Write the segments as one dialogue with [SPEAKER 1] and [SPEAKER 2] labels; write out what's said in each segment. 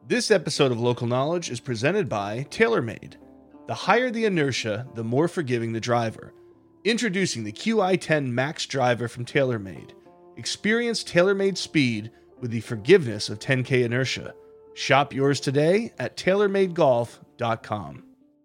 [SPEAKER 1] This episode of Local Knowledge is presented by TaylorMade. The higher the inertia, the more forgiving the driver. Introducing the QI10 Max driver from TaylorMade. Experience TaylorMade speed with the forgiveness of 10K inertia. Shop yours today at TaylorMadeGolf.com.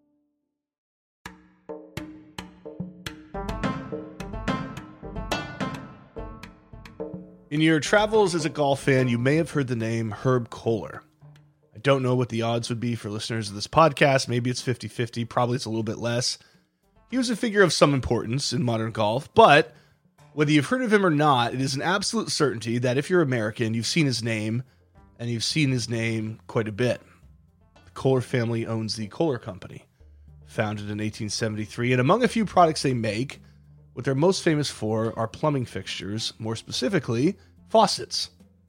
[SPEAKER 1] In your travels as a golf fan, you may have heard the name Herb Kohler. I don't know what the odds would be for listeners of this podcast. Maybe it's 50-50. Probably it's a little bit less. He was a figure of some importance in modern golf, but whether you've heard of him or not, it is an absolute certainty that if you're American, you've seen his name, and you've seen his name quite a bit. The Kohler family owns the Kohler Company, founded in 1873, and among a few products they make, what they're most famous for are plumbing fixtures, more specifically, faucets.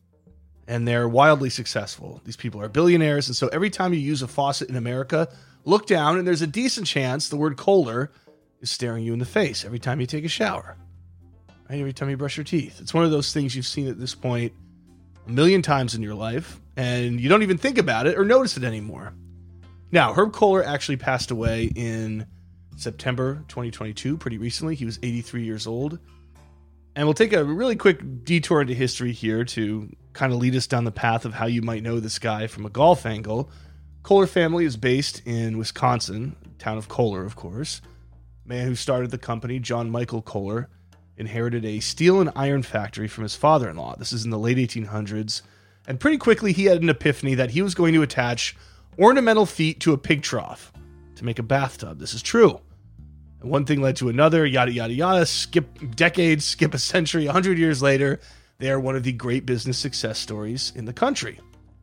[SPEAKER 1] And they're wildly successful. These people are billionaires, and so every time you use a faucet in America, look down, and there's a decent chance the word Kohler is staring you in the face every time you take a shower. Right? Every time you brush your teeth. It's one of those things you've seen at this point a million times in your life, and you don't even think about it or notice it anymore. Now, Herb Kohler actually passed away in September 2022, pretty recently. He was 83 years old. And we'll take a really quick detour into history here to kind of lead us down the path of how you might know this guy from a golf angle. Kohler family is based in Wisconsin, town of Kohler, of course. Man who started the company, John Michael Kohler, inherited a steel and iron factory from his father-in-law. This is in the late 1800s. And pretty quickly he had an epiphany that he was going to attach ornamental feet to a pig trough to make a bathtub. This is true. And one thing led to another, yada, yada, yada. Skip decades, skip a century, 100 years later, they are one of the great business success stories in the country.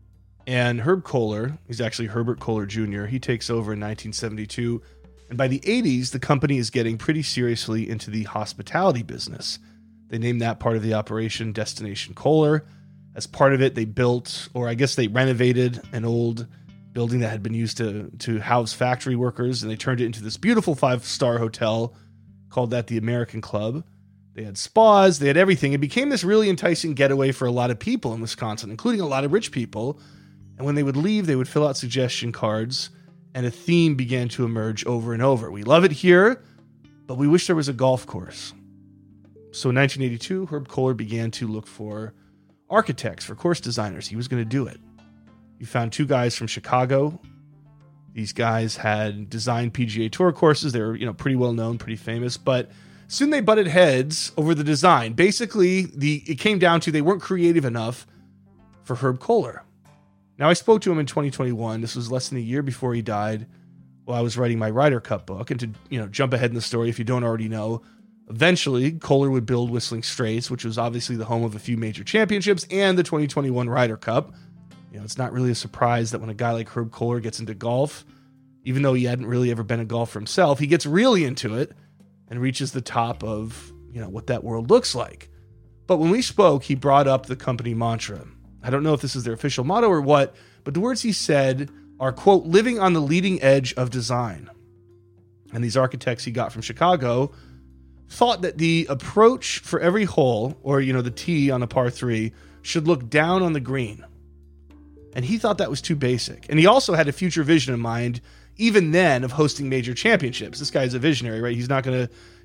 [SPEAKER 1] And Herb Kohler, he's actually Herbert Kohler Jr., he takes over in 1972. And by the 80s, the company is getting pretty seriously into the hospitality business. They named that part of the operation Destination Kohler. As part of it, they built, or I guess they renovated an old building that had been used to house factory workers, and they turned it into this beautiful 5-star hotel, called that the American Club. They had spas, they had everything. It became this really enticing getaway for a lot of people in Wisconsin, including a lot of rich people. And when they would leave, they would fill out suggestion cards, and a theme began to emerge over and over. We love it here, but we wish there was a golf course. So in 1982, Herb Kohler began to look for architects, for course designers. He was going to do it. He found 2 guys from Chicago. These guys had designed PGA Tour courses. They were, pretty well known, pretty famous, but soon they butted heads over the design. Basically, it came down to they weren't creative enough for Herb Kohler. Now, I spoke to him in 2021. This was less than a year before he died while I was writing my Ryder Cup book. And to, jump ahead in the story, if you don't already know, eventually Kohler would build Whistling Straits, which was obviously the home of a few major championships and the 2021 Ryder Cup. It's not really a surprise that when a guy like Herb Kohler gets into golf, even though he hadn't really ever been a golfer himself, he gets really into it and reaches the top of, what that world looks like. But when we spoke, he brought up the company mantra. I don't know if this is their official motto or what, but the words he said are, quote, living on the leading edge of design. And these architects he got from Chicago thought that the approach for every hole, or, the tee on a par 3, should look down on the green. And he thought that was too basic. And he also had a future vision in mind, even then, of hosting major championships. This guy's a visionary, right? He's not going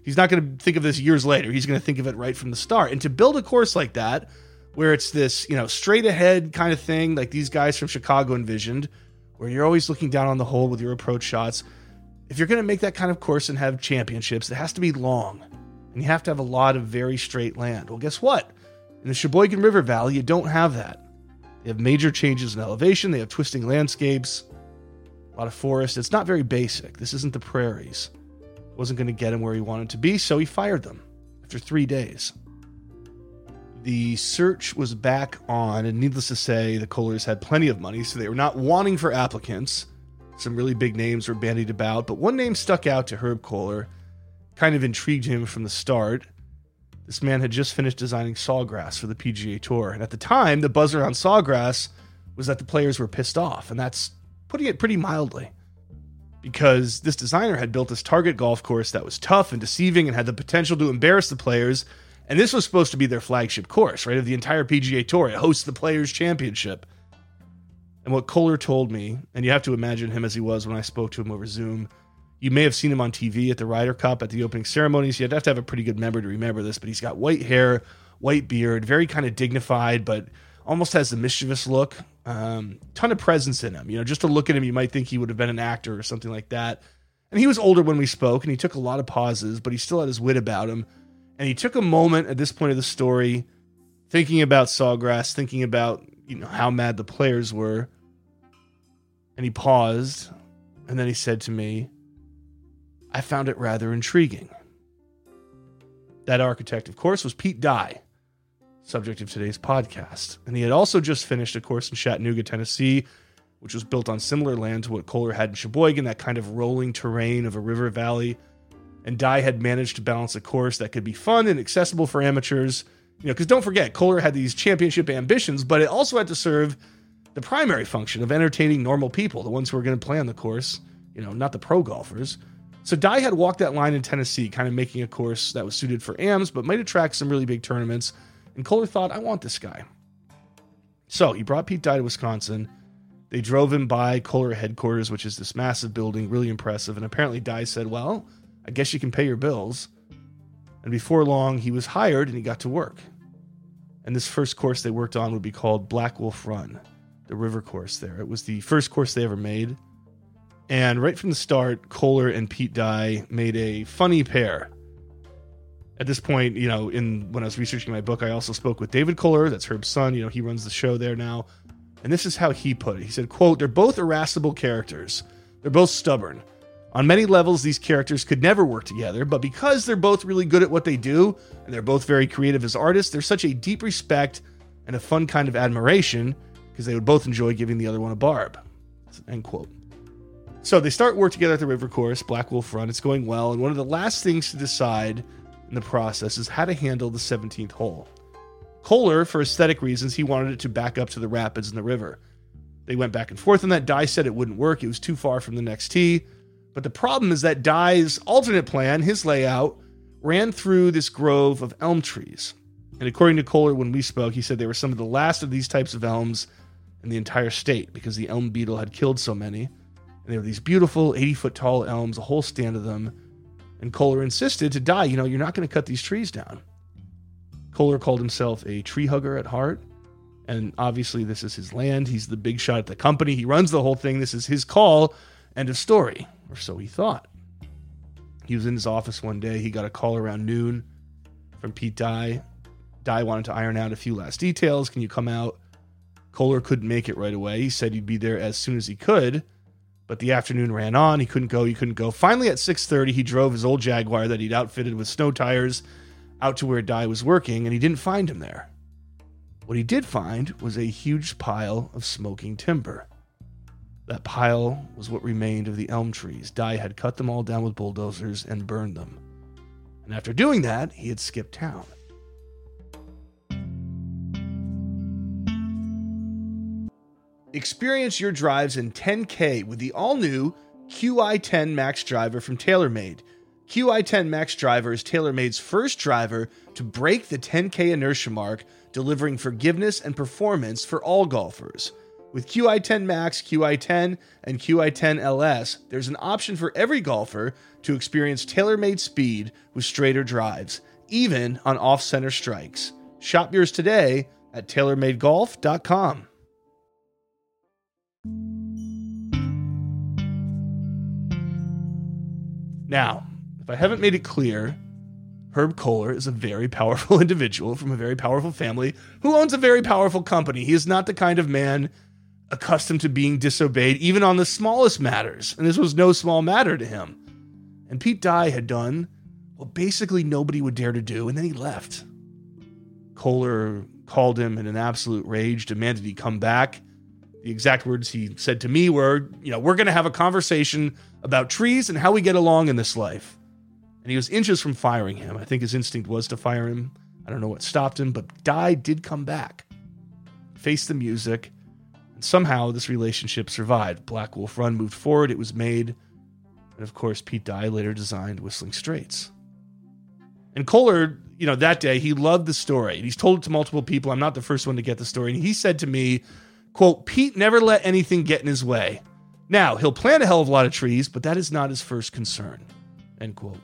[SPEAKER 1] to think of this years later. He's going to think of it right from the start. And to build a course like that, where it's this, straight ahead kind of thing, like these guys from Chicago envisioned, where you're always looking down on the hole with your approach shots. If you're going to make that kind of course and have championships, it has to be long. And you have to have a lot of very straight land. Well, guess what? In the Sheboygan River Valley, you don't have that. They have major changes in elevation. They have twisting landscapes, a lot of forest. It's not very basic. This isn't the prairies. Wasn't going to get him where he wanted to be, so he fired them after 3 days. The search was back on, and needless to say, the Kohlers had plenty of money, so they were not wanting for applicants. Some really big names were bandied about, but one name stuck out to Herb Kohler, kind of intrigued him from the start. This man had just finished designing Sawgrass for the PGA Tour, and at the time, the buzz around Sawgrass was that the players were pissed off, and that's putting it pretty mildly. Because this designer had built this target golf course that was tough and deceiving and had the potential to embarrass the players, and this was supposed to be their flagship course, right, of the entire PGA Tour. It hosts the Players' Championship. And what Koehler told me, and you have to imagine him as he was when I spoke to him over Zoom. You may have seen him on TV at the Ryder Cup at the opening ceremonies. You'd have to have a pretty good memory to remember this, but he's got white hair, white beard, very kind of dignified, but almost has the mischievous look. Ton of presence in him. Just to look at him, you might think he would have been an actor or something like that. And he was older when we spoke, and he took a lot of pauses, but he still had his wit about him. And he took a moment at this point of the story, thinking about Sawgrass, thinking about how mad the players were. And he paused, and then he said to me, I found it rather intriguing. That architect, of course, was Pete Dye, subject of today's podcast. And he had also just finished a course in Chattanooga, Tennessee, which was built on similar land to what Koehler had in Sheboygan, that kind of rolling terrain of a river valley. And Dye had managed to balance a course that could be fun and accessible for amateurs. Because don't forget, Koehler had these championship ambitions, but it also had to serve the primary function of entertaining normal people, the ones who are going to play on the course, not the pro golfers. So Dye had walked that line in Tennessee, kind of making a course that was suited for AMs, but might attract some really big tournaments. And Koehler thought, I want this guy. So he brought Pete Dye to Wisconsin. They drove him by Koehler headquarters, which is this massive building, really impressive. And apparently Dye said, well, I guess you can pay your bills. And before long, he was hired and he got to work. And this first course they worked on would be called Black Wolf Run, the river course there. It was the first course they ever made. And right from the start, Koehler and Pete Dye made a funny pair. At this point, when I was researching my book, I also spoke with David Koehler, that's Herb's son. He runs the show there now. And this is how he put it. He said, quote, they're both irascible characters. They're both stubborn. On many levels, these characters could never work together, but because they're both really good at what they do, and they're both very creative as artists, there's such a deep respect and a fun kind of admiration, because they would both enjoy giving the other one a barb. End quote. So they start work together at the river course, Black Wolf Run. It's going well, and one of the last things to decide in the process is how to handle the 17th hole. Koehler, for aesthetic reasons, he wanted it to back up to the rapids in the river. They went back and forth on that. Dye said it wouldn't work. It was too far from the next tee. But the problem is that Dye's alternate plan, his layout, ran through this grove of elm trees. And according to Koehler, when we spoke, he said they were some of the last of these types of elms in the entire state because the elm beetle had killed so many. And they were these beautiful 80-foot tall elms, a whole stand of them. And Koehler insisted to Dye, you're not going to cut these trees down. Koehler called himself a tree hugger at heart. And obviously this is his land. He's the big shot at the company. He runs the whole thing. This is his call. End of story. Or so he thought. He was in his office one day. He got a call around noon from Pete Dye. Dye wanted to iron out a few last details. Can you come out? Koehler couldn't make it right away. He said he'd be there as soon as he could. But the afternoon ran on. He couldn't go. Finally, at 6:30, he drove his old Jaguar that he'd outfitted with snow tires out to where Dye was working, and he didn't find him there. What he did find was a huge pile of smoking timber. That pile was what remained of the elm trees. Dye had cut them all down with bulldozers and burned them. And after doing that, he had skipped town. Experience your drives in 10K with the all-new QI10 Max Driver from TaylorMade. QI10 Max Driver is TaylorMade's first driver to break the 10K inertia mark, delivering forgiveness and performance for all golfers. With QI10 Max, QI10, and QI10 LS, there's an option for every golfer to experience TaylorMade speed with straighter drives, even on off-center strikes. Shop yours today at TaylorMadeGolf.com. Now, if I haven't made it clear, Herb Koehler is a very powerful individual from a very powerful family who owns a very powerful company. He is not the kind of man accustomed to being disobeyed, even on the smallest matters. And this was no small matter to him. And Pete Dye had done what basically nobody would dare to do, and then he left. Koehler called him in an absolute rage, demanded he come back. The exact words he said to me were, we're going to have a conversation about trees and how we get along in this life. And he was inches from firing him. I think his instinct was to fire him. I don't know what stopped him, but Dye did come back, faced the music, and somehow this relationship survived. Black Wolf Run moved forward. It was made. And of course, Pete Dye later designed Whistling Straits. And Koehler, that day, he loved the story. And he's told it to multiple people. I'm not the first one to get the story. And he said to me, Quote, Pete never let anything get in his way. Now, he'll plant a hell of a lot of trees, but that is not his first concern. End quote.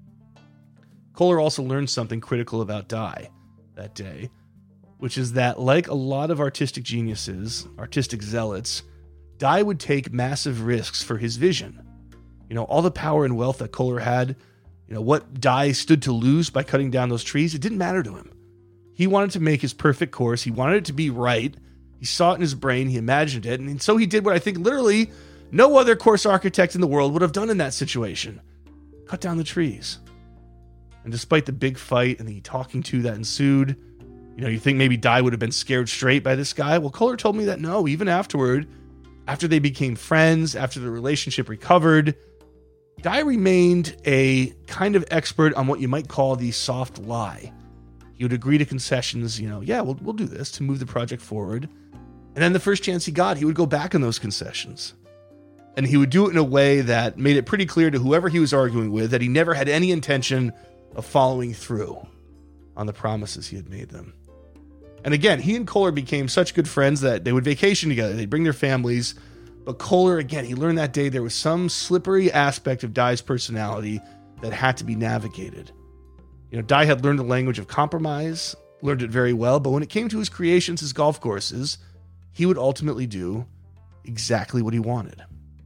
[SPEAKER 1] Koehler also learned something critical about Dye that day, which is that, like a lot of artistic geniuses, artistic zealots, Dye would take massive risks for his vision. You know, all the power and wealth that Koehler had, you know, what Dye stood to lose by cutting down those trees, it didn't matter to him. He wanted to make his perfect course. He wanted it to be right. He saw it in his brain. He imagined it. And so he did what I think literally no other course architect in the world would have done in that situation. Cut down the trees. And despite the big fight and the talking to that ensued, you know, you think maybe Dye would have been scared straight by this guy. Well, Koehler told me that no, even afterward, after they became friends, after the relationship recovered, Dye remained a kind of expert on what you might call the soft lie. He would agree to concessions, you know, yeah, we'll do this to move the project forward. And then the first chance he got, he would go back on those concessions. And he would do it in a way that made it pretty clear to whoever he was arguing with that he never had any intention of following through on the promises he had made them. And again, he and Koehler became such good friends that they would vacation together. They'd bring their families. But Koehler, again, he learned that day there was some slippery aspect of Dye's personality that had to be navigated. You know, Dye had learned the language of compromise, learned it very well, but when it came to his creations, his golf courses, he would ultimately do exactly what he wanted.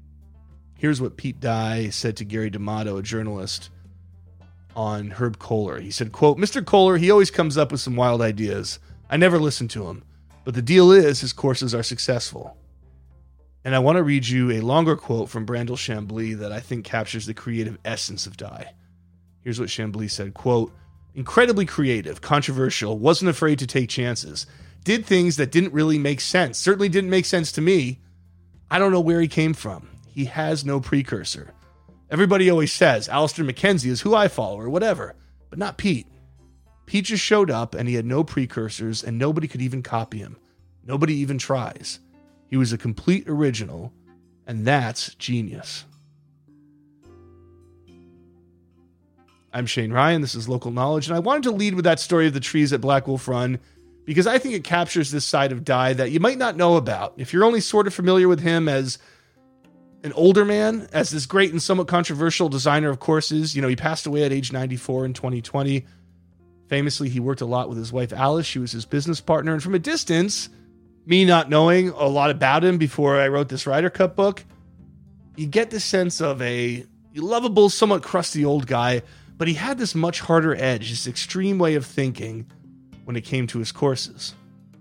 [SPEAKER 1] Here's what Pete Dye said to Gary D'Amato, a journalist, on Herb Koehler. He said, quote, Mr. Koehler, he always comes up with some wild ideas. I never listen to him, but the deal is his courses are successful. And I want to read you a longer quote from Brandel Chambly that I think captures the creative essence of Dye. Here's what Chambly said, quote, incredibly creative, controversial, wasn't afraid to take chances, did things that didn't really make sense, certainly didn't make sense to me. I don't know where he came from. He has no precursor. Everybody always says Alistair McKenzie is who I follow or whatever, but not Pete. Pete just showed up and he had no precursors and nobody could even copy him. Nobody even tries. He was a complete original, and that's genius. I'm Shane Ryan. This is Local Knowledge, and I wanted to lead with that story of the trees at Black Wolf Run because I think it captures this side of Dye that you might not know about. If you're only sort of familiar with him as an older man, as this great and somewhat controversial designer of courses, you know, he passed away at age 94 in 2020. Famously, he worked a lot with his wife, Alice. She was his business partner. And from a distance, me not knowing a lot about him before I wrote this Ryder Cup book, you get the sense of a lovable, somewhat crusty old guy, but he had this much harder edge, this extreme way of thinking when it came to his courses.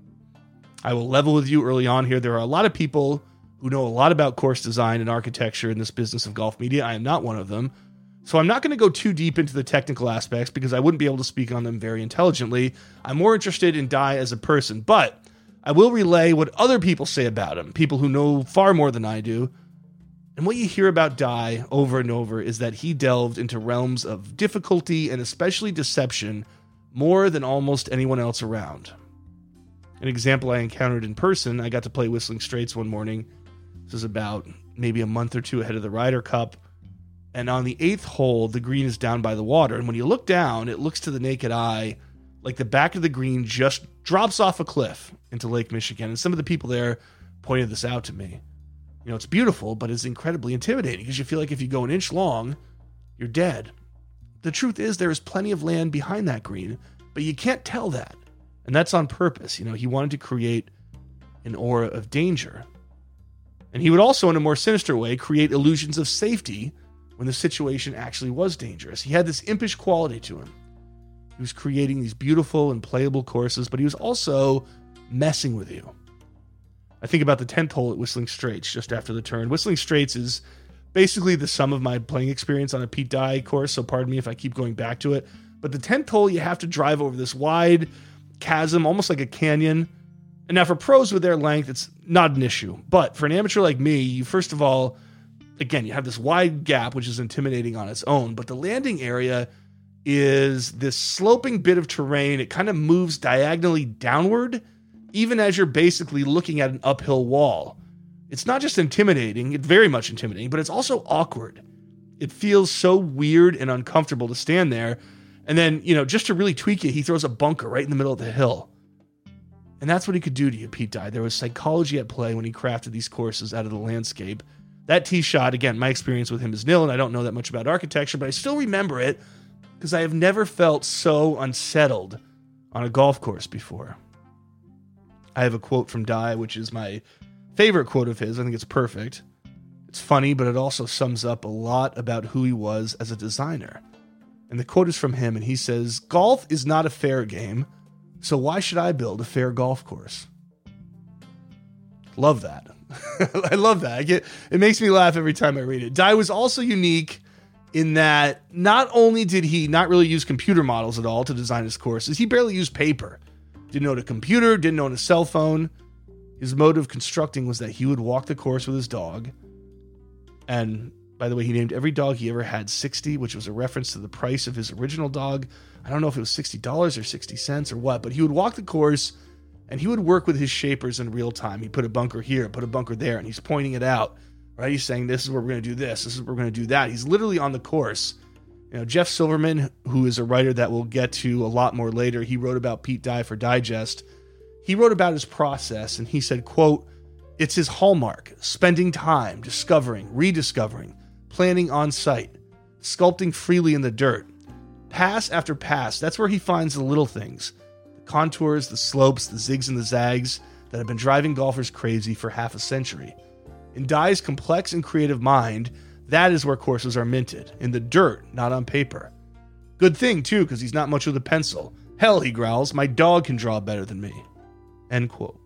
[SPEAKER 1] I will level with you early on here. There are a lot of people who know a lot about course design and architecture in this business of golf media. I am not one of them. So I'm not going to go too deep into the technical aspects because I wouldn't be able to speak on them very intelligently. I'm more interested in Dye as a person, but I will relay what other people say about him, people who know far more than I do. And what you hear about Dye over and over is that he delved into realms of difficulty and especially deception more than almost anyone else around. An example I encountered in person, I got to play Whistling Straits one morning. This was about maybe a month or two ahead of the Ryder Cup. And on the 8th hole, the green is down by the water. And when you look down, it looks to the naked eye like the back of the green just drops off a cliff into Lake Michigan. And some of the people there pointed this out to me. You know, it's beautiful, but it's incredibly intimidating because you feel like if you go an inch long, you're dead. The truth is there is plenty of land behind that green, but you can't tell that. And that's on purpose. You know, he wanted to create an aura of danger. And he would also, in a more sinister way, create illusions of safety when the situation actually was dangerous. He had this impish quality to him. He was creating these beautiful and playable courses, but he was also messing with you. I think about the 10th hole at Whistling Straits just after the turn. Whistling Straits is basically the sum of my playing experience on a Pete Dye course, so pardon me if I keep going back to it. But the 10th hole, you have to drive over this wide chasm, almost like a canyon. And now for pros with their length, it's not an issue. But for an amateur like me, you first of all, again, you have this wide gap, which is intimidating on its own. But the landing area is this sloping bit of terrain. It kind of moves diagonally downward, even as you're basically looking at an uphill wall. It's not just intimidating, it's very much intimidating, but it's also awkward. It feels so weird and uncomfortable to stand there. And then, you know, just to really tweak it, he throws a bunker right in the middle of the hill. And that's what he could do to you, Pete Dye. There was psychology at play when he crafted these courses out of the landscape. That tee shot, again, my experience with him is nil, and I don't know that much about architecture, but I still remember it because I have never felt so unsettled on a golf course before. I have a quote from Dye, which is my favorite quote of his. I think it's perfect. It's funny, but it also sums up a lot about who he was as a designer. And the quote is from him, and he says, "Golf is not a fair game, so why should I build a fair golf course?" Love that. I love that. It makes me laugh every time I read it. Dye was also unique in that not only did he not really use computer models at all to design his courses, he barely used paper. Didn't own a computer, didn't own a cell phone. His mode of constructing was that he would walk the course with his dog. And by the way, he named every dog he ever had 60, which was a reference to the price of his original dog. I don't know if it was $60 or 60 cents or what, but he would walk the course and he would work with his shapers in real time. He put a bunker here, put a bunker there, and he's pointing it out, right? He's saying, this is where we're going to do this. This is where we're going to do that. He's literally on the course. You know, Jeff Silverman, who is a writer that we'll get to a lot more later, he wrote about Pete Dye for Digest. He wrote about his process, and he said, quote, "It's his hallmark, spending time, discovering, rediscovering, planning on site, sculpting freely in the dirt. Pass after pass, that's where he finds the little things, the contours, the slopes, the zigs and the zags that have been driving golfers crazy for half a century. In Dye's complex and creative mind, that is where courses are minted, in the dirt, not on paper. Good thing, too, because he's not much with a pencil. Hell, he growls, my dog can draw better than me." End quote.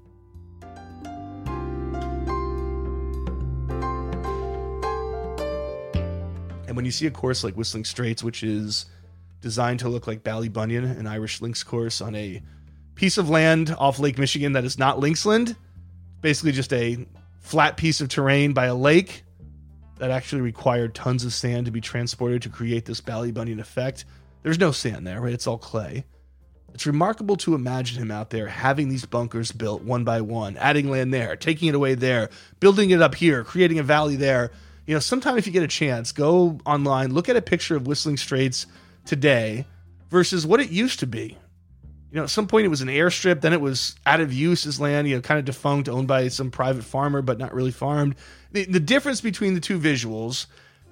[SPEAKER 1] And when you see a course like Whistling Straits, which is designed to look like Ballybunion, an Irish links course on a piece of land off Lake Michigan that is not Linksland, basically just a flat piece of terrain by a lake that actually required tons of sand to be transported to create this Ballybunion effect. There's no sand there, right? It's all clay. It's remarkable to imagine him out there having these bunkers built one by one, adding land there, taking it away there, building it up here, creating a valley there. You know, sometime if you get a chance, go online, look at a picture of Whistling Straits today versus what it used to be. You know, at some point it was an airstrip, then it was out of use as land, you know, kind of defunct, owned by some private farmer, but not really farmed. The difference between the two visuals,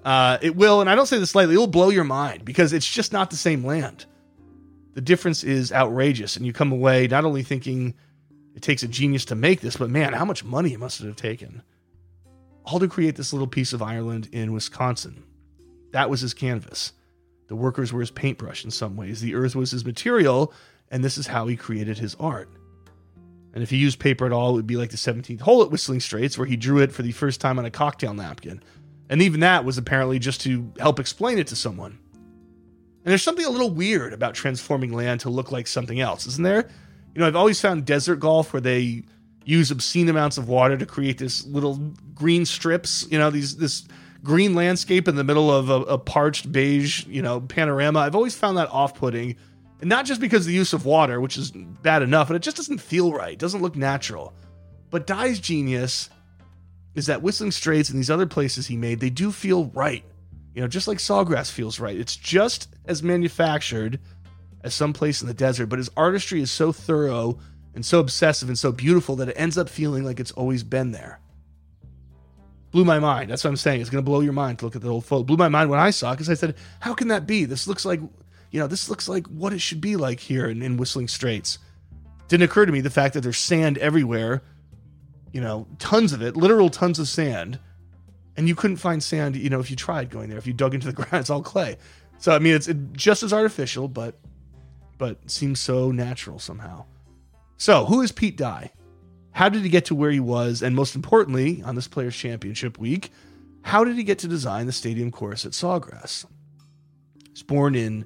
[SPEAKER 1] it will, and I don't say this lightly, it will blow your mind because it's just not the same land. The difference is outrageous, and you come away not only thinking it takes a genius to make this, but man, how much money it must have taken. All to create this little piece of Ireland in Wisconsin. That was his canvas. The workers were his paintbrush in some ways. The earth was his material, and this is how he created his art. And if he used paper at all, it would be like the 17th hole at Whistling Straits, where he drew it for the first time on a cocktail napkin. And even that was apparently just to help explain it to someone. And there's something a little weird about transforming land to look like something else, isn't there? You know, I've always found desert golf where they use obscene amounts of water to create this little green strips, you know, this green landscape in the middle of a parched beige, you know, panorama. I've always found that off-putting. And not just because of the use of water, which is bad enough, but it just doesn't feel right. It doesn't look natural. But Dye's genius is that Whistling Straits and these other places he made, they do feel right. You know, just like Sawgrass feels right. It's just as manufactured as some place in the desert, but his artistry is so thorough and so obsessive and so beautiful that it ends up feeling like it's always been there. Blew my mind. That's what I'm saying. It's going to blow your mind to look at the old photo. Blew my mind when I saw it because I said, how can that be? This looks like, you know, this looks like what it should be like here in Whistling Straits. Didn't occur to me the fact that there's sand everywhere, you know, tons of it, literal tons of sand. And you couldn't find sand, you know, if you tried going there. If you dug into the ground, it's all clay. So, I mean, it's just as artificial, but seems so natural somehow. So, who is Pete Dye? How did he get to where he was? And most importantly, on this Players' Championship week, how did he get to design the stadium course at Sawgrass? He was born in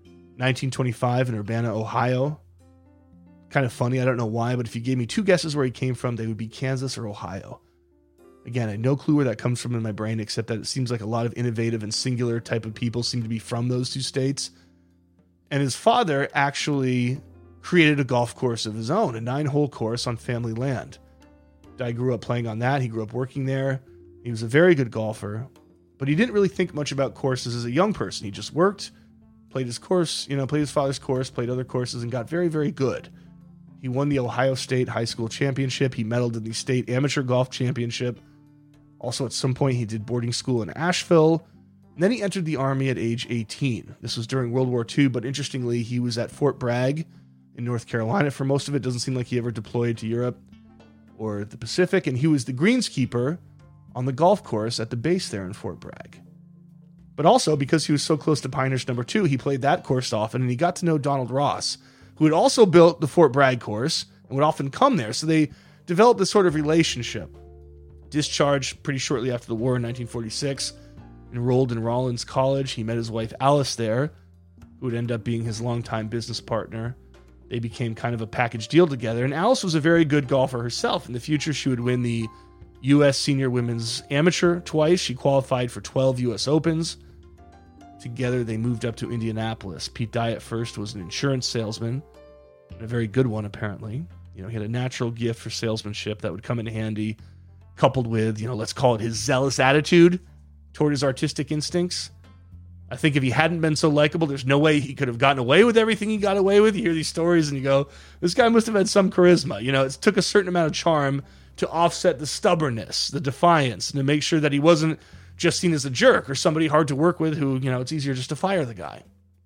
[SPEAKER 1] 1925 in Urbana, Ohio. Kind of funny, I don't know why, but if you gave me two guesses where he came from, they would be Kansas or Ohio. Again, I have no clue where that comes from in my brain, except that it seems like a lot of innovative and singular type of people seem to be from those two states. And his father actually created a golf course of his own, a 9-hole course on family land. Dye grew up playing on that. He grew up working there. He was a very good golfer, but he didn't really think much about courses as a young person. He just worked, played his course, you know, played his father's course, played other courses, and got very, very good. He won the Ohio State High School Championship. He medaled in the State Amateur Golf Championship. Also, at some point, he did boarding school in Asheville. And then he entered the Army at age 18. This was during World War II, but interestingly, he was at Fort Bragg in North Carolina for most of it. Doesn't seem like he ever deployed to Europe or the Pacific. And he was the greenskeeper on the golf course at the base there in Fort Bragg. But also, because he was so close to Pinehurst number 2, he played that course often, and he got to know Donald Ross, who had also built the Fort Bragg course and would often come there. So they developed this sort of relationship. Discharged pretty shortly after the war in 1946, enrolled in Rollins College. He met his wife Alice there, who would end up being his longtime business partner. They became kind of a package deal together, and Alice was a very good golfer herself. In the future, she would win the U.S. Senior Women's Amateur twice. She qualified for 12 U.S. Opens. Together, they moved up to Indianapolis. Pete Dye at first was an insurance salesman, and a very good one, apparently. He had a natural gift for salesmanship that would come in handy, coupled with, let's call it his zealous attitude toward his artistic instincts. I think if he hadn't been so likable, there's no way he could have gotten away with everything he got away with. You hear these stories and you go, this guy must have had some charisma. It took a certain amount of charm to offset the stubbornness, the defiance, and to make sure that he wasn't just seen as a jerk or somebody hard to work with who, it's easier just to fire the guy.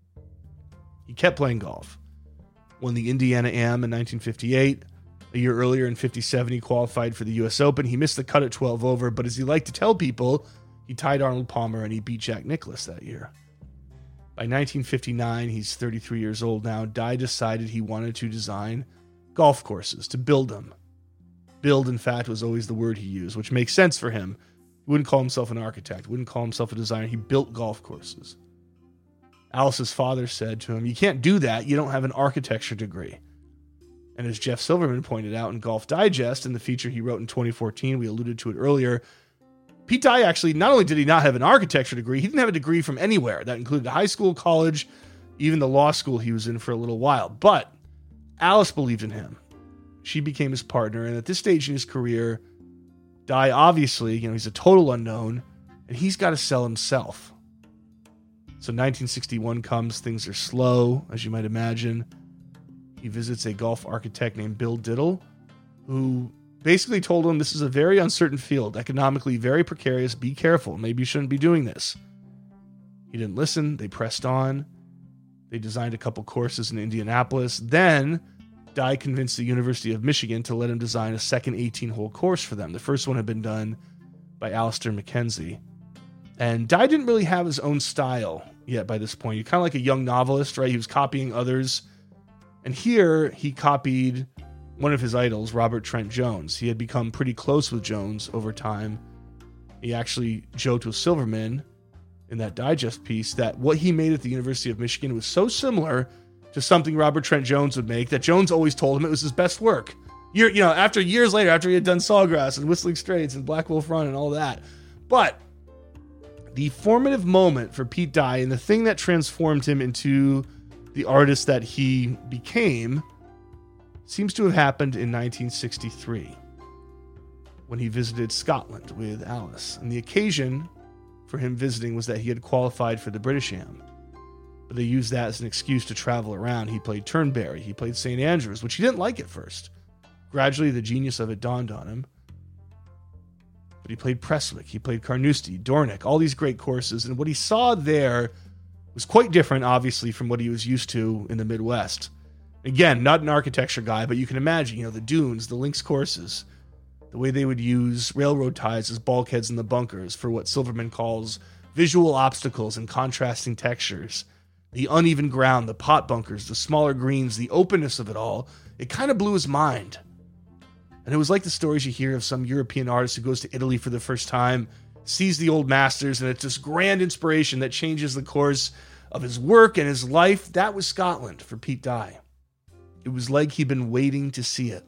[SPEAKER 1] He kept playing golf. Won the Indiana Am in 1958. A year earlier in 57, he qualified for the U.S. Open. He missed the cut at 12 over, but as he liked to tell people, he tied Arnold Palmer and he beat Jack Nicklaus that year. By 1959, he's 33 years old now. Dye decided he wanted to design golf courses, to build them. Build, in fact, was always the word he used, which makes sense for him. He wouldn't call himself an architect, wouldn't call himself a designer. He built golf courses. Alice's father said to him, you can't do that. You don't have an architecture degree. And as Jeff Silverman pointed out in Golf Digest, in the feature he wrote in 2014, we alluded to it earlier, Pete Dye actually, not only did he not have an architecture degree, he didn't have a degree from anywhere. That included high school, college, even the law school he was in for a little while. But Alice believed in him. She became his partner, and at this stage in his career, Dye obviously, he's a total unknown, and he's got to sell himself. So 1961 comes, things are slow, as you might imagine. He visits a golf architect named Bill Diddle, who basically told him this is a very uncertain field, economically very precarious, be careful, maybe you shouldn't be doing this. He didn't listen, they pressed on. They designed a couple courses in Indianapolis. Then Dye convinced the University of Michigan to let him design a second 18-hole course for them. The first one had been done by Alistair McKenzie. And Dye didn't really have his own style yet by this point. He's kind of like a young novelist, right? He was copying others. And here he copied one of his idols, Robert Trent Jones. He had become pretty close with Jones over time. He actually joked with Silverman in that Digest piece that what he made at the University of Michigan was so similar to something Robert Trent Jones would make that Jones always told him it was his best work. After years later, after he had done Sawgrass and Whistling Straits and Black Wolf Run and all that. But the formative moment for Pete Dye and the thing that transformed him into the artist that he became seems to have happened in 1963 when he visited Scotland with Alice. And the occasion for him visiting was that he had qualified for the British Am. But they used that as an excuse to travel around. He played Turnberry, he played St. Andrews, which he didn't like at first. Gradually, the genius of it dawned on him. But he played Prestwick, he played Carnoustie, Dornoch, all these great courses. And what he saw there was quite different, obviously, from what he was used to in the Midwest. Again, not an architecture guy, but you can imagine, the dunes, the links courses, the way they would use railroad ties as bulkheads in the bunkers for what Silverman calls visual obstacles and contrasting textures, the uneven ground, the pot bunkers, the smaller greens, the openness of it all. It kind of blew his mind. And it was like the stories you hear of some European artist who goes to Italy for the first time, sees the old masters, and it's this grand inspiration that changes the course of his work and his life. That was Scotland for Pete Dye. It was like he'd been waiting to see it.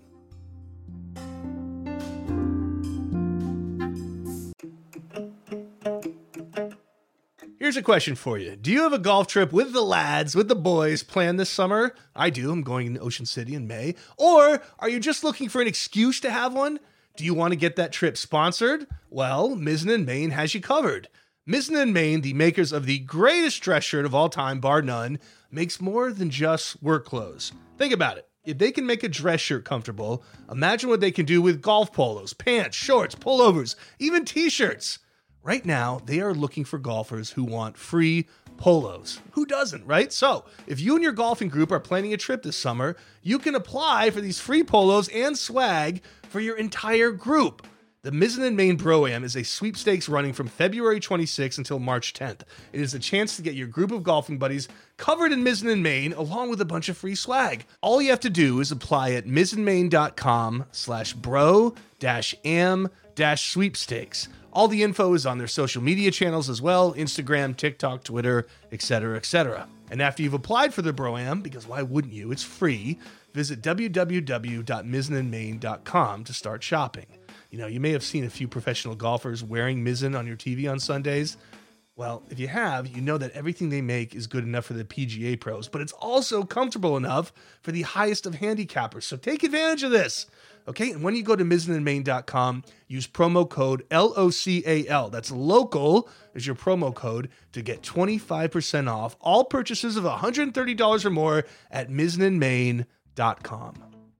[SPEAKER 1] Here's a question for you. Do you have a golf trip with the lads, with the boys, planned this summer? I do. I'm going to Ocean City in May. Or are you just looking for an excuse to have one? Do you want to get that trip sponsored? Well, Mizzen & Main has you covered. Mizzen & Main, the makers of the greatest dress shirt of all time, bar none, makes more than just work clothes. Think about it. If they can make a dress shirt comfortable, imagine what they can do with golf polos, pants, shorts, pullovers, even t-shirts. Right now, they are looking for golfers who want free polos. Who doesn't, right? So, if you and your golfing group are planning a trip this summer, you can apply for these free polos and swag for your entire group. The Mizzen & Main Bro-Am is a sweepstakes running from February 26th until March 10th. It is a chance to get your group of golfing buddies covered in Mizzen & Main along with a bunch of free swag. All you have to do is apply at mizzenmain.com/bro-am-sweepstakes. All the info is on their social media channels as well, Instagram, TikTok, Twitter, etc., etc. And after you've applied for the Bro-Am, because why wouldn't you? It's free. Visit www.mizzenandmain.com to start shopping. You know, you may have seen a few professional golfers wearing Mizzen on your TV on Sundays. Well, if you have, you know that everything they make is good enough for the PGA pros, but it's also comfortable enough for the highest of handicappers. So take advantage of this. Okay, and when you go to mizzenandmain.com, use promo code LOCAL. That's local as your promo code to get 25% off all purchases of $130 or more at mizzenandmain.com.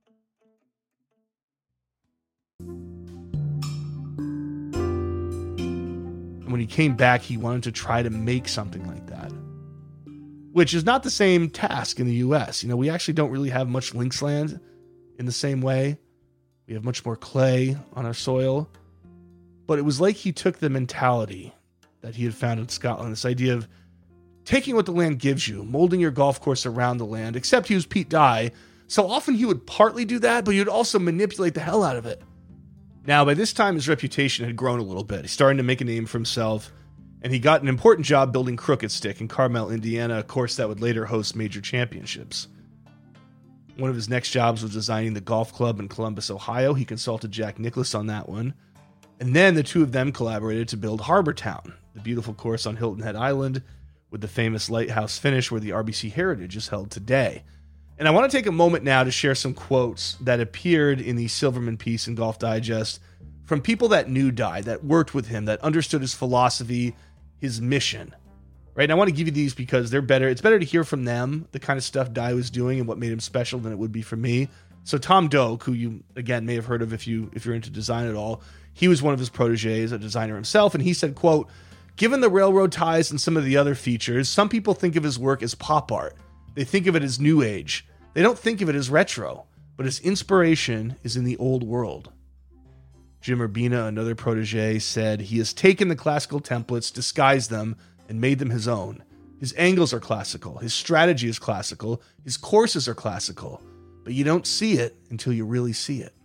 [SPEAKER 1] And when he came back, he wanted to try to make something like that, which is not the same task in the U.S. You know, we actually don't really have much links land in the same way. We have much more clay on our soil. But it was like he took the mentality that he had found in Scotland, this idea of taking what the land gives you, molding your golf course around the land, except he was Pete Dye. So often he would partly do that, but he would also manipulate the hell out of it. Now, by this time, his reputation had grown a little bit. He's starting to make a name for himself, and he got an important job building Crooked Stick in Carmel, Indiana, a course that would later host major championships. One of his next jobs was designing the golf club in Columbus, Ohio. He consulted Jack Nicklaus on that one. And then the two of them collaborated to build Harbor Town, the beautiful course on Hilton Head Island with the famous lighthouse finish where the RBC Heritage is held today. And I want to take a moment now to share some quotes that appeared in the Silverman piece in Golf Digest from people that knew Dye, that worked with him, that understood his philosophy, his mission. Right? And I want to give you these because they're better. It's better to hear from them, the kind of stuff Dye was doing and what made him special than it would be for me. So Tom Doak, who you, again, may have heard of if you're into design at all, he was one of his proteges, a designer himself, and he said, quote, "Given the railroad ties and some of the other features, some people think of his work as pop art. They think of it as new age. They don't think of it as retro, but his inspiration is in the old world." Jim Urbina, another protege, said, "He has taken the classical templates, disguised them, and made them his own. His angles are classical. His strategy is classical. His courses are classical. But you don't see it until you really see it."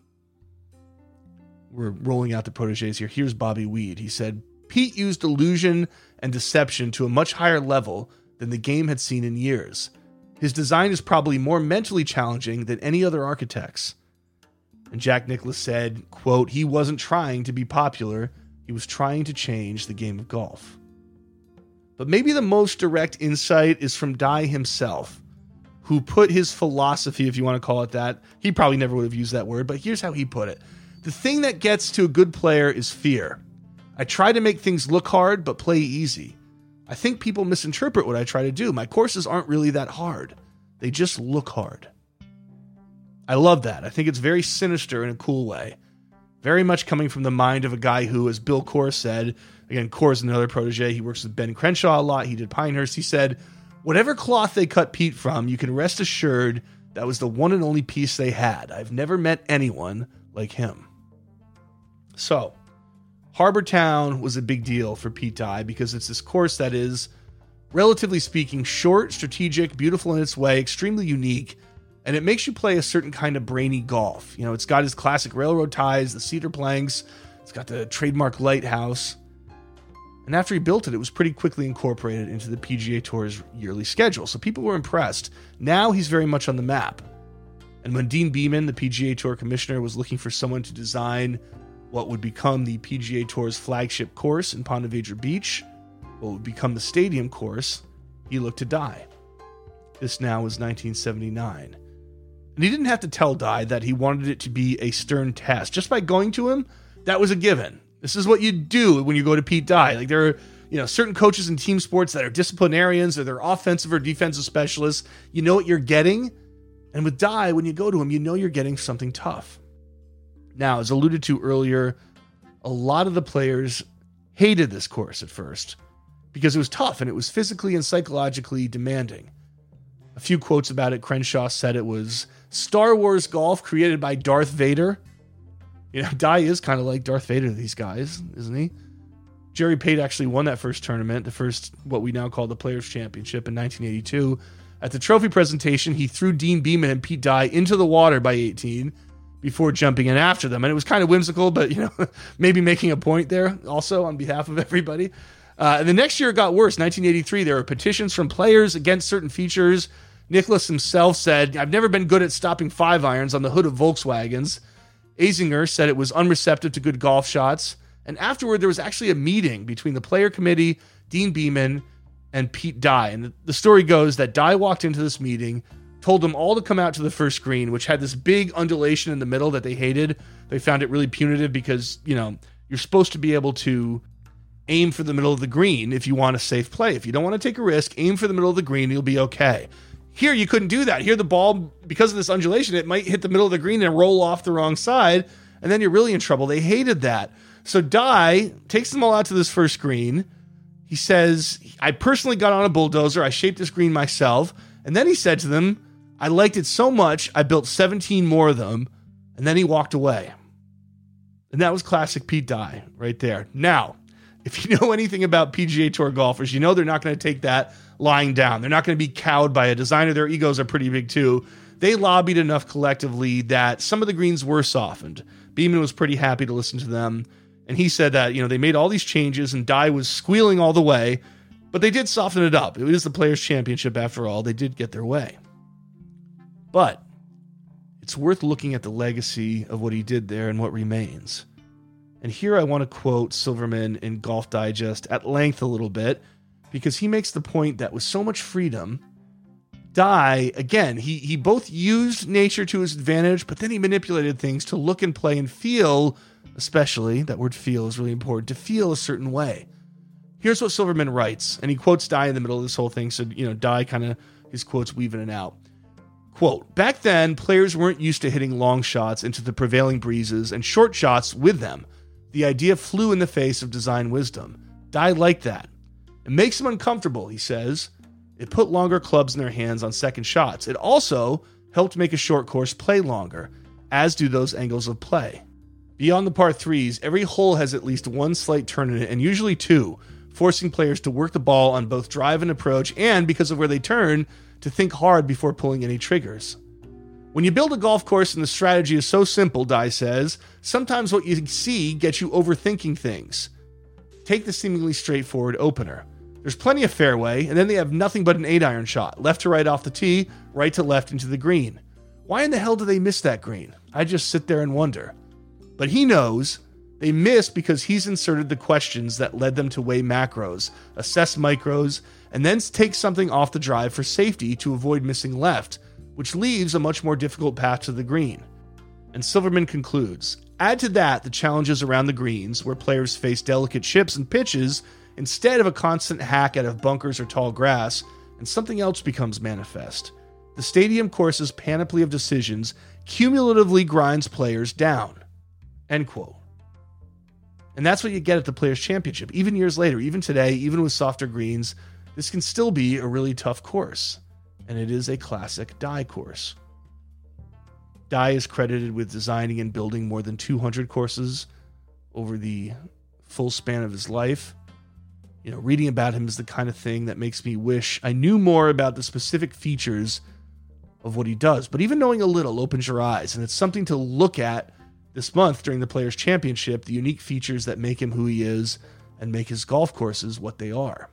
[SPEAKER 1] We're rolling out the proteges here. Here's Bobby Weed. He said, "Pete used illusion and deception to a much higher level than the game had seen in years. His design is probably more mentally challenging than any other architect's." And Jack Nicklaus said, quote, "He wasn't trying to be popular. He was trying to change the game of golf." But maybe the most direct insight is from Dye himself, who put his philosophy, if you want to call it that, he probably never would have used that word, but here's how he put it. "The thing that gets to a good player is fear. I try to make things look hard, but play easy. I think people misinterpret what I try to do. My courses aren't really that hard. They just look hard." I love that. I think it's very sinister in a cool way. Very much coming from the mind of a guy who, as Bill Coore said, again, Coore is another protege. He works with Ben Crenshaw a lot. He did Pinehurst. He said, "Whatever cloth they cut Pete from, you can rest assured that was the one and only piece they had. I've never met anyone like him." So, Harbor Town was a big deal for Pete Dye because it's this course that is, relatively speaking, short, strategic, beautiful in its way, extremely unique, and it makes you play a certain kind of brainy golf. You know, it's got his classic railroad ties, the cedar planks, it's got the trademark lighthouse. And after he built it, it was pretty quickly incorporated into the PGA Tour's yearly schedule, so people were impressed. Now he's very much on the map. And when Dean Beeman, the PGA Tour commissioner, was looking for someone to design what would become the PGA Tour's flagship course in Ponte Vedra Beach, what would become the stadium course, he looked to Dye. This now was 1979. And he didn't have to tell Dye that he wanted it to be a stern test. Just by going to him, that was a given. This is what you do when you go to Pete Dye. Like, there are, certain coaches in team sports that are disciplinarians, or they're offensive or defensive specialists. You know what you're getting. And with Dye, when you go to him, you know you're getting something tough. Now, as alluded to earlier, a lot of the players hated this course at first because it was tough and it was physically and psychologically demanding. A few quotes about it. Crenshaw said it was Star Wars golf created by Darth Vader. You know, Dye is kind of like Darth Vader to these guys, isn't he? Jerry Pate actually won that first tournament, the first, what we now call the Players' Championship in 1982. At the trophy presentation, he threw Dean Beeman and Pete Dye into the water by 18 before jumping in after them. And it was kind of whimsical, but, you know, maybe making a point there also on behalf of everybody. And the next year it got worse. 1983, there were petitions from players against certain features. Nicklaus himself said, "I've never been good at stopping 5-irons on the hood of Volkswagens." Azinger said it was unreceptive to good golf shots. And afterward, there was actually a meeting between the player committee, Dean Beeman, and Pete Dye. And the story goes that Dye walked into this meeting, told them all to come out to the first green, which had this big undulation in the middle that they hated. They found it really punitive because, you know, you're supposed to be able to aim for the middle of the green if you want a safe play. If you don't want to take a risk, aim for the middle of the green, you'll be okay. Here, you couldn't do that. Here, the ball, because of this undulation, it might hit the middle of the green and roll off the wrong side, and then you're really in trouble. They hated that. So Dye takes them all out to this first green. He says, "I personally got on a bulldozer. I shaped this green myself." And then he said to them, "I liked it so much, I built 17 more of them." And then he walked away. And that was classic Pete Dye right there. Now, if you know anything about PGA Tour golfers, you know they're not going to take that lying down. They're not going to be cowed by a designer. Their egos are pretty big too. They lobbied enough collectively that some of the greens were softened. Beeman was pretty happy to listen to them. And he said that, you know, they made all these changes and Dye was squealing all the way, but they did soften it up. It was the Players' Championship after all. They did get their way. But it's worth looking at the legacy of what he did there and what remains. And here I want to quote Silverman in Golf Digest at length a little bit, because he makes the point that with so much freedom, Dye, again, he both used nature to his advantage, but then he manipulated things to look and play and feel, especially, that word feel is really important, to feel a certain way. Here's what Silverman writes, and he quotes Dye in the middle of this whole thing, so, you know, Dye kind of, his quotes weaving it out. Quote, "Back then, players weren't used to hitting long shots into the prevailing breezes and short shots with them. The idea flew in the face of design wisdom. Dye liked that. It makes them uncomfortable," he says. "It put longer clubs in their hands on second shots. It also helped make a short course play longer, as do those angles of play. Beyond the par threes, every hole has at least one slight turn in it, and usually two, forcing players to work the ball on both drive and approach, and, because of where they turn, to think hard before pulling any triggers. When you build a golf course and the strategy is so simple," Dye says, "sometimes what you see gets you overthinking things. Take the seemingly straightforward opener. There's plenty of fairway, and then they have nothing but an 8-iron shot, left to right off the tee, right to left into the green. Why in the hell do they miss that green? I just sit there and wonder. But he knows they miss because he's inserted the questions that led them to weigh macros, assess micros, and then take something off the drive for safety to avoid missing left, which leaves a much more difficult path to the green." And Silverman concludes, "Add to that the challenges around the greens, where players face delicate chips and pitches instead of a constant hack out of bunkers or tall grass, and something else becomes manifest. The stadium course's panoply of decisions cumulatively grinds players down." End quote. And that's what you get at the Players' Championship. Even years later, even today, even with softer greens, this can still be a really tough course. And it is a classic Dye course. Dye is credited with designing and building more than 200 courses over the full span of his life. You know, reading about him is the kind of thing that makes me wish I knew more about the specific features of what he does. But even knowing a little opens your eyes, and it's something to look at this month during the Players' Championship, the unique features that make him who he is and make his golf courses what they are.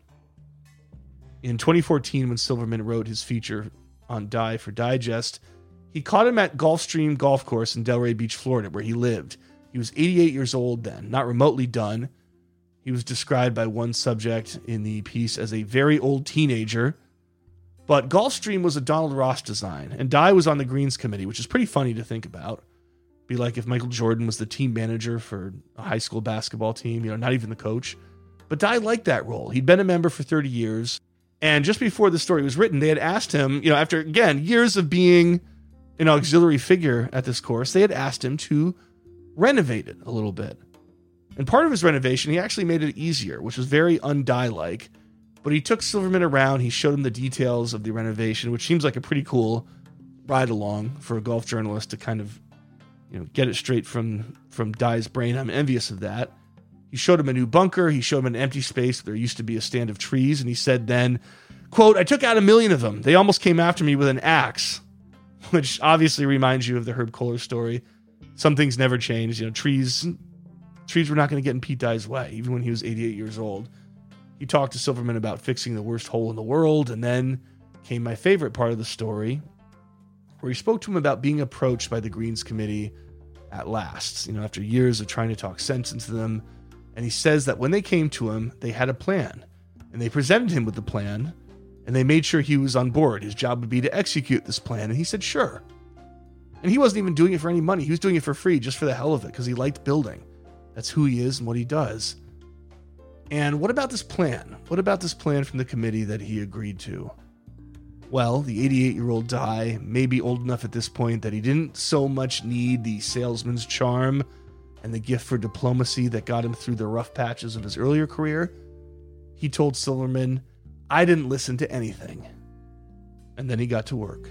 [SPEAKER 1] In 2014, when Silverman wrote his feature on Dye for Digest, he caught him at Gulfstream Golf Course in Delray Beach, Florida, where he lived. He was 88 years old then, not remotely done. He was described by one subject in the piece as a very old teenager. But Gulfstream was a Donald Ross design, and Dye was on the Greens Committee, which is pretty funny to think about. Be like if Michael Jordan was the team manager for a high school basketball team, you know, not even the coach. But Dye liked that role. He'd been a member for 30 years. And just before the story was written, they had asked him, you know, after, again, years of being an auxiliary figure at this course, they had asked him to renovate it a little bit. And part of his renovation, he actually made it easier, which was very Undie-like. But he took Silverman around, he showed him the details of the renovation, which seems like a pretty cool ride along for a golf journalist to kind of, get it straight from Dye's brain. I'm envious of that. He showed him a new bunker. He showed him an empty space where there used to be a stand of trees. And he said then, quote, "I took out 1 million of them. They almost came after me with an axe," which obviously reminds you of the Herb Kohler story. Some things never change. Trees were not going to get in Pete Dye's way, even when he was 88 years old. He talked to Silverman about fixing the worst hole in the world. And then came my favorite part of the story, where he spoke to him about being approached by the Greens Committee at last, after years of trying to talk sense into them. And he says that when they came to him, they had a plan, and they presented him with the plan, and they made sure he was on board. His job would be to execute this plan. And he said, sure. And he wasn't even doing it for any money. He was doing it for free, just for the hell of it, because he liked building. That's who he is and what he does. And what about this plan? What about this plan from the committee that he agreed to? Well, the 88-year-old Dye may be old enough at this point that he didn't so much need the salesman's charm and the gift for diplomacy that got him through the rough patches of his earlier career. He told Silverman, "I didn't listen to anything." And then he got to work.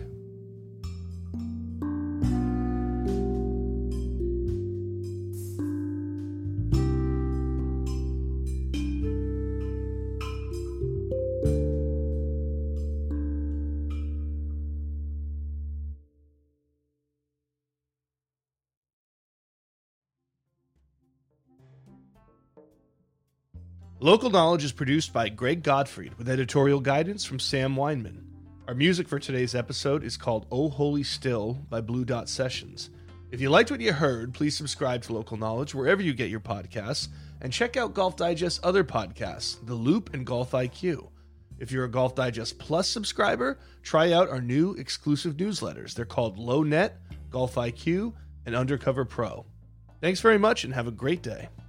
[SPEAKER 1] Local Knowledge is produced by Greg Gottfried with editorial guidance from Sam Weinman. Our music for today's episode is called Oh Holy Still by Blue Dot Sessions. If you liked what you heard, please subscribe to Local Knowledge wherever you get your podcasts and check out Golf Digest's other podcasts, The Loop and Golf IQ. If you're a Golf Digest Plus subscriber, try out our new exclusive newsletters. They're called Low Net, Golf IQ, and Undercover Pro. Thanks very much and have a great day.